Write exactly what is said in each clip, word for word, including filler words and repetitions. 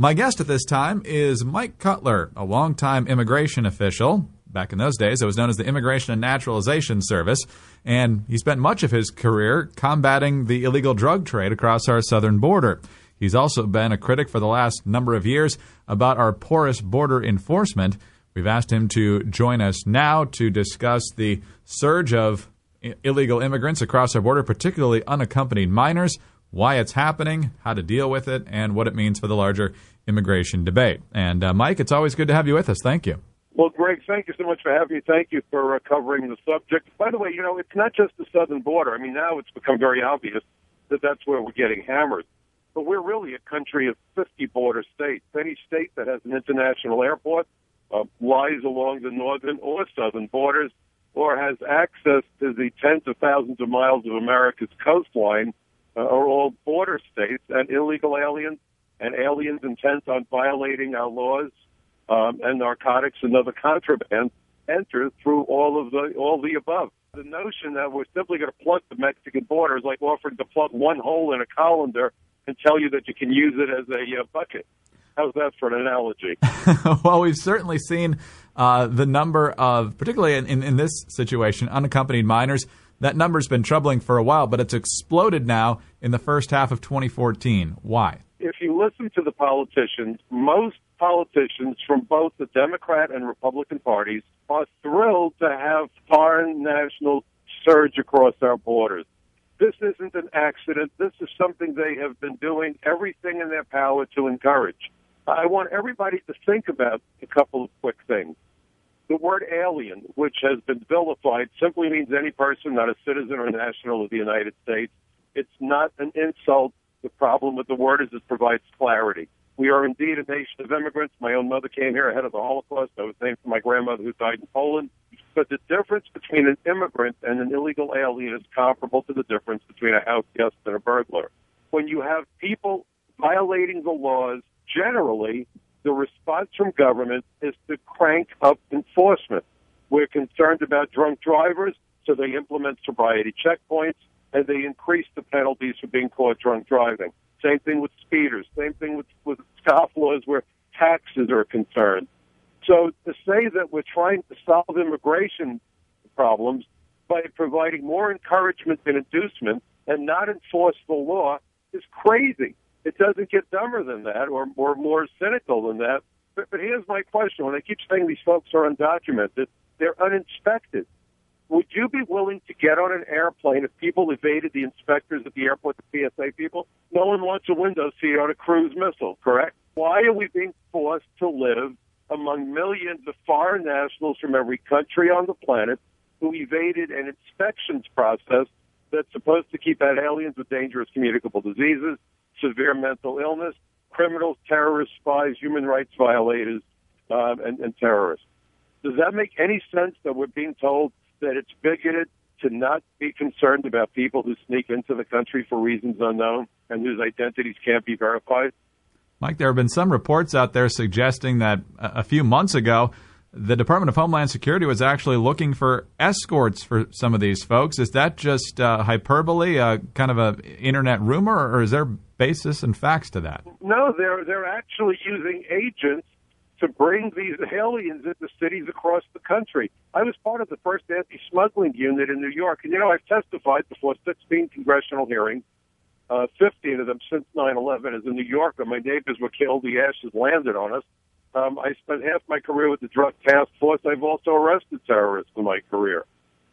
My guest at this time is Mike Cutler, a longtime immigration official. Back in those days, it was known as the Immigration and Naturalization Service, and he spent much of his career combating the illegal drug trade across our southern border. He's also been a critic for the last number of years about our porous border enforcement. We've asked him to join us now to discuss the surge of illegal immigrants across our border, particularly unaccompanied minors, why it's happening, how to deal with it, and what it means for the larger immigration debate. And uh, Mike, it's always good to have you with us. Thank you. Well, Greg, thank you so much for having me. Thank you for uh, covering the subject. By the way, you know, it's not just the southern border. I mean, now it's become very obvious that that's where we're getting hammered. But we're really a country of fifty border states. Any state that has an international airport uh, lies along the northern or southern borders or has access to the tens of thousands of miles of America's coastline uh, are all border states, and illegal aliens and aliens intent on violating our laws um, and narcotics and other contraband enter through all of the all the above. The notion that we're simply going to plug the Mexican border is like offering to plug one hole in a colander and tell you that you can use it as a uh, bucket. How's that for an analogy? Well, we've certainly seen uh, the number of, particularly in, in, in this situation, unaccompanied minors. That number's been troubling for a while, but it's exploded now in the first half of twenty fourteen. Why? If you listen to the politicians, most politicians from both the Democrat and Republican parties are thrilled to have foreign nationals surge across our borders. This isn't an accident. This is something they have been doing everything in their power to encourage. I want everybody to think about a couple of quick things. The word alien, which has been vilified, simply means any person not a citizen or national of the United States. It's not an insult. The problem with the word is it provides clarity. We are indeed a nation of immigrants. My own mother came here ahead of the Holocaust. I was named for my grandmother who died in Poland. But the difference between an immigrant and an illegal alien is comparable to the difference between a house guest and a burglar. When you have people violating the laws, generally, the response from government is to crank up enforcement. We're concerned about drunk drivers, so they implement sobriety checkpoints, and they increase the penalties for being caught drunk driving. Same thing with speeders. Same thing with, with scoff laws where taxes are concerned. So to say that we're trying to solve immigration problems by providing more encouragement and inducement and not enforce the law is crazy. It doesn't get dumber than that or, or more cynical than that. But, but here's my question. When I keep saying these folks are undocumented, they're uninspected. Would you be willing to get on an airplane if people evaded the inspectors at the airport, the P S A people? No one wants a window seat on a cruise missile, correct? Why are we being forced to live among millions of foreign nationals from every country on the planet who evaded an inspections process that's supposed to keep out aliens with dangerous communicable diseases, severe mental illness, criminals, terrorists, spies, human rights violators, um, and, and terrorists? Does that make any sense that we're being told that it's bigoted to not be concerned about people who sneak into the country for reasons unknown and whose identities can't be verified? Mike, there have been some reports out there suggesting that a few months ago, the Department of Homeland Security was actually looking for escorts for some of these folks. Is that just uh, hyperbole, uh, kind of an internet rumor, or is there basis and facts to that? No, they're they're actually using agents to bring these aliens into cities across the country. I was part of the first anti-smuggling unit in New York, and, you know, I've testified before sixteen congressional hearings. Uh, fifteen of them since nine eleven. As a New Yorker, my neighbors were killed. The ashes landed on us. Um, I spent half my career with the Drug Task Force. I've also arrested terrorists in my career.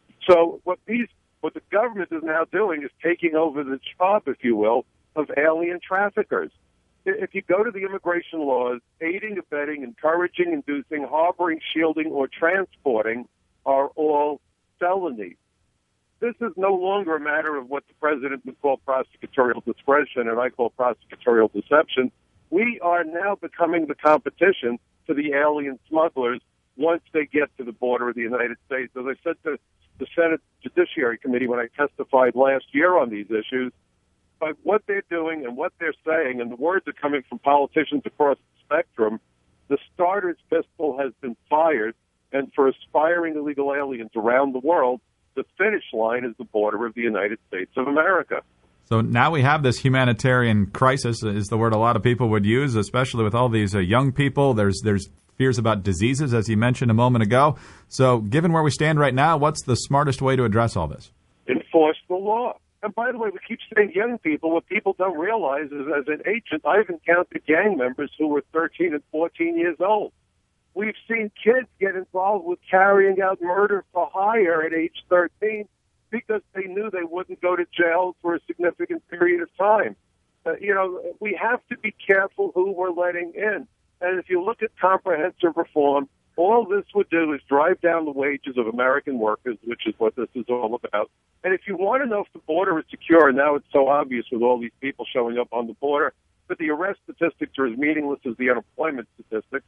So what these, what the government is now doing is taking over the job, if you will, of alien traffickers. If you go to the immigration laws, aiding, abetting, encouraging, inducing, harboring, shielding, or transporting are all felonies. This is no longer a matter of what the president would call prosecutorial discretion and I call prosecutorial deception. We are now becoming the competition for the alien smugglers once they get to the border of the United States. As I said to the Senate Judiciary Committee when I testified last year on these issues, by what they're doing and what they're saying, and the words are coming from politicians across the spectrum, the starter's pistol has been fired, and for aspiring illegal aliens around the world, the finish line is the border of the United States of America. So now we have this humanitarian crisis, is the word a lot of people would use, especially with all these uh, young people. There's there's fears about diseases, as you mentioned a moment ago. So given where we stand right now, what's the smartest way to address all this? Enforce the law. And by the way, we keep saying young people. What people don't realize is, as an agent, I've encountered gang members who were thirteen and fourteen years old. We've seen kids get involved with carrying out murder for hire at age thirteen because they knew they wouldn't go to jail for a significant period of time. Uh, you know, we have to be careful who we're letting in. And if you look at comprehensive reform, all this would do is drive down the wages of American workers, which is what this is all about. And if you want to know if the border is secure, and now it's so obvious with all these people showing up on the border, but the arrest statistics are as meaningless as the unemployment statistics,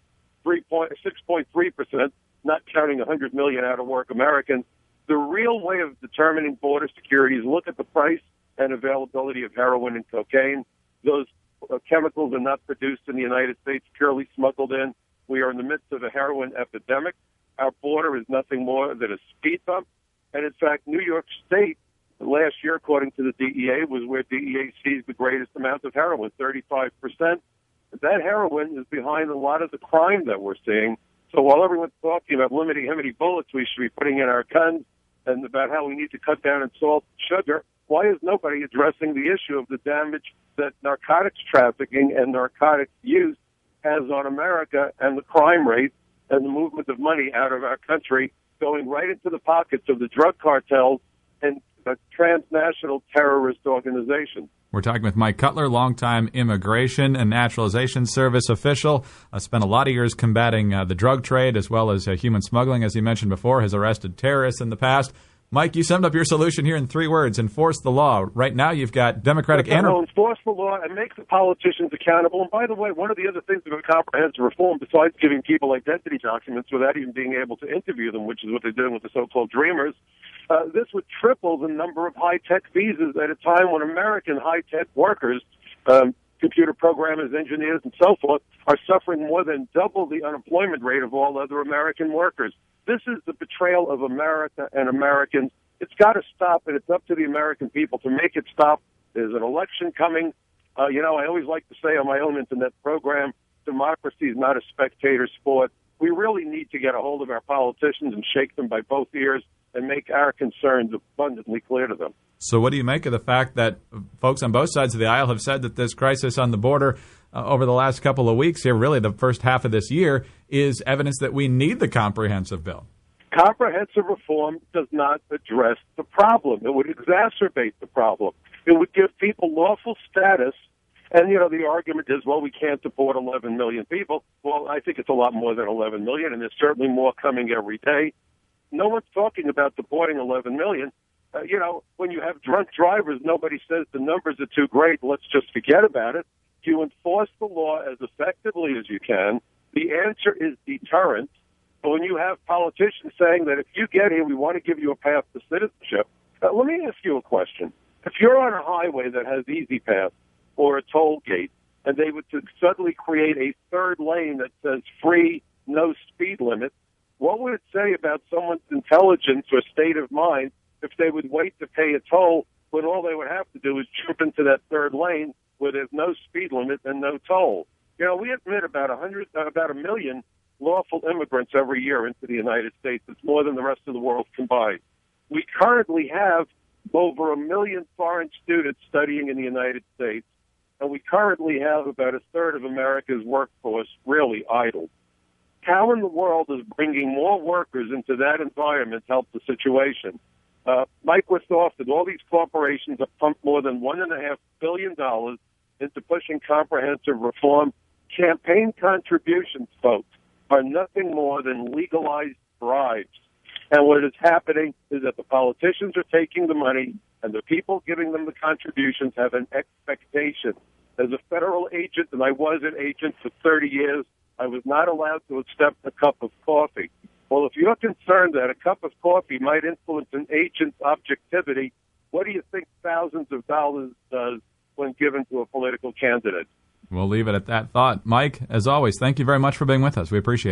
six point three percent, not counting one hundred million out-of-work Americans. The real way of determining border security is look at the price and availability of heroin and cocaine. Those uh, chemicals are not produced in the United States, purely smuggled in. We are in the midst of a heroin epidemic. Our border is nothing more than a speed bump. And in fact, New York State, last year, according to the D E A, was where D E A seized the greatest amount of heroin, thirty-five percent. That heroin is behind a lot of the crime that we're seeing. So while everyone's talking about limiting how many bullets we should be putting in our guns and about how we need to cut down on salt and sugar, why is nobody addressing the issue of the damage that narcotics trafficking and narcotics use has on America and the crime rate and the movement of money out of our country going right into the pockets of the drug cartels and uh, transnational terrorist organizations? We're talking with Mike Cutler, longtime Immigration and Naturalization Service official. Uh, spent a lot of years combating uh, the drug trade as well as uh, human smuggling, as you mentioned before, has arrested terrorists in the past. Mike, you summed up your solution here in three words: enforce the law. Right now, you've got Democratic and well, enforce the law and make the politicians accountable. And by the way, one of the other things about comprehensive reform, besides giving people identity documents without even being able to interview them, which is what they're doing with the so-called Dreamers, uh, this would triple the number of high-tech visas at a time when American high-tech workers, um, computer programmers, engineers, and so forth, are suffering more than double the unemployment rate of all other American workers. This is the betrayal of America and Americans. It's got to stop, and it's up to the American people to make it stop. There's an election coming. Uh, you know, I always like to say on my own internet program, democracy is not a spectator sport. We really need to get a hold of our politicians and shake them by both ears and make our concerns abundantly clear to them. So what do you make of the fact that folks on both sides of the aisle have said that this crisis on the border uh, over the last couple of weeks here, really the first half of this year, is evidence that we need the comprehensive bill? Comprehensive reform does not address the problem. It would exacerbate the problem. It would give people lawful status. And, you know, the argument is, well, we can't deport eleven million people. Well, I think it's a lot more than eleven million, and there's certainly more coming every day. No one's talking about deporting eleven million. Uh, you know, when you have drunk drivers, nobody says the numbers are too great. Let's just forget about it. You enforce the law as effectively as you can. The answer is deterrence. But when you have politicians saying that if you get here, we want to give you a path to citizenship. Uh, let me ask you a question. If you're on a highway that has Easy Pass or a toll gate, and they would suddenly create a third lane that says free, no speed limit, what would it say about someone's intelligence or state of mind if they would wait to pay a toll when all they would have to do is jump into that third lane where there's no speed limit and no toll? You know, we admit about a hundred, uh, about a million lawful immigrants every year into the United States. It's more than the rest of the world combined. We currently have over a million foreign students studying in the United States, and we currently have about a third of America's workforce really idle. How in the world is bringing more workers into that environment help the situation? Uh, Mike Westhoff and all these corporations have pumped more than one and a half billion dollars into pushing comprehensive reform. Campaign contributions, folks, are nothing more than legalized bribes. And what is happening is that the politicians are taking the money, and the people giving them the contributions have an expectation. As a federal agent, and I was an agent for thirty years, I was not allowed to accept a cup of coffee. Well, if you're concerned that a cup of coffee might influence an agent's objectivity, what do you think thousands of dollars does when given to a political candidate? We'll leave it at that thought. Mike, as always, thank you very much for being with us. We appreciate it.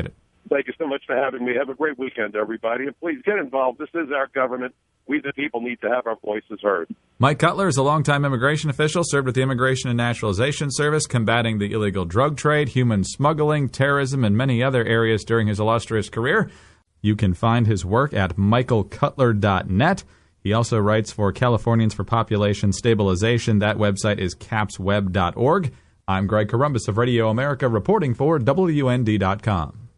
Thank you so much for having me. Have a great weekend, everybody. And please get involved. This is our government. We, the people, need to have our voices heard. Mike Cutler is a longtime immigration official, served with the Immigration and Naturalization Service, combating the illegal drug trade, human smuggling, terrorism, and many other areas during his illustrious career. You can find his work at michael cutler dot net. He also writes for Californians for Population Stabilization. That website is caps web dot org. I'm Greg Corombos of Radio America, reporting for W N D dot com.